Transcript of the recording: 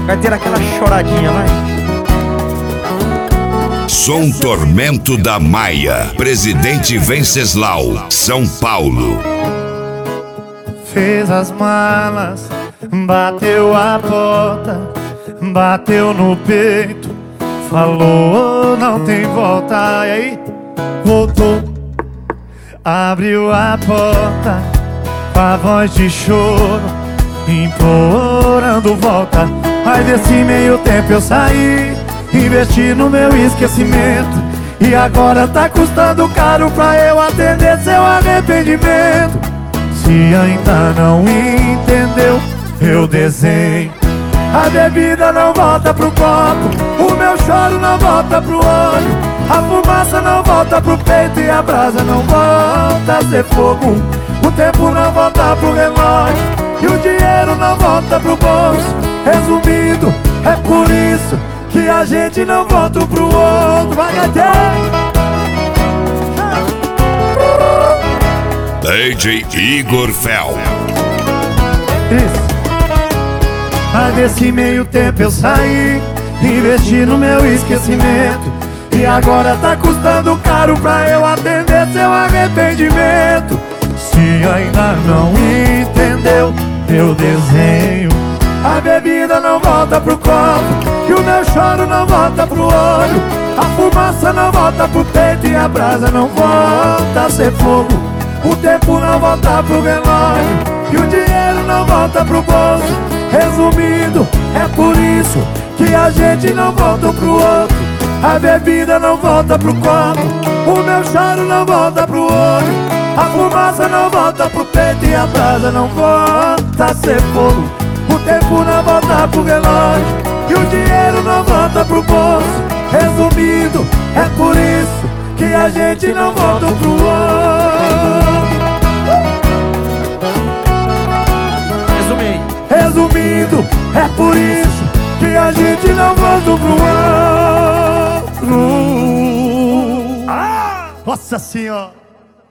Vai ter aquela choradinha, vai. Som Tormento da Maia, Presidente Venceslau, São Paulo. Fez as malas, bateu a porta, bateu no peito, falou não tem volta. E aí, voltou, abriu a porta com a voz de choro, implorando volta. Aí desse meio tempo eu saí, investi no meu esquecimento, e agora tá custando caro pra eu atender seu arrependimento. Se ainda não entendeu, eu desenho. A bebida não volta pro copo, o meu choro não volta pro olho, a fumaça não volta pro peito e a brasa não volta a ser fogo. O tempo não volta pro relógio e o dinheiro não volta pro bolso. Resumindo, é por isso que a gente não volta pro outro. Vai, DJ Igor Fel. Isso. Mas desse meio tempo eu saí, investi no meu esquecimento, e agora tá custando caro pra eu atender seu arrependimento. Se ainda não entendeu, eu desenho. A bebida não volta pro copo e o meu choro não volta pro olho, a fumaça não volta pro peito e a brasa não volta a ser fogo. O tempo não volta pro relógio e o dinheiro não volta pro bolso. Resumindo, é por isso que a gente não volta pro outro. A bebida não volta pro copo, o meu choro não volta pro olho, a fumaça não volta pro peito e a brasa não volta a ser fogo. O tempo não volta pro relógio e o dinheiro não volta pro bolso. Resumindo, é por isso que a gente não volta pro outro. Resumindo, é por isso que a gente não volta pro outro. Nossa Senhora!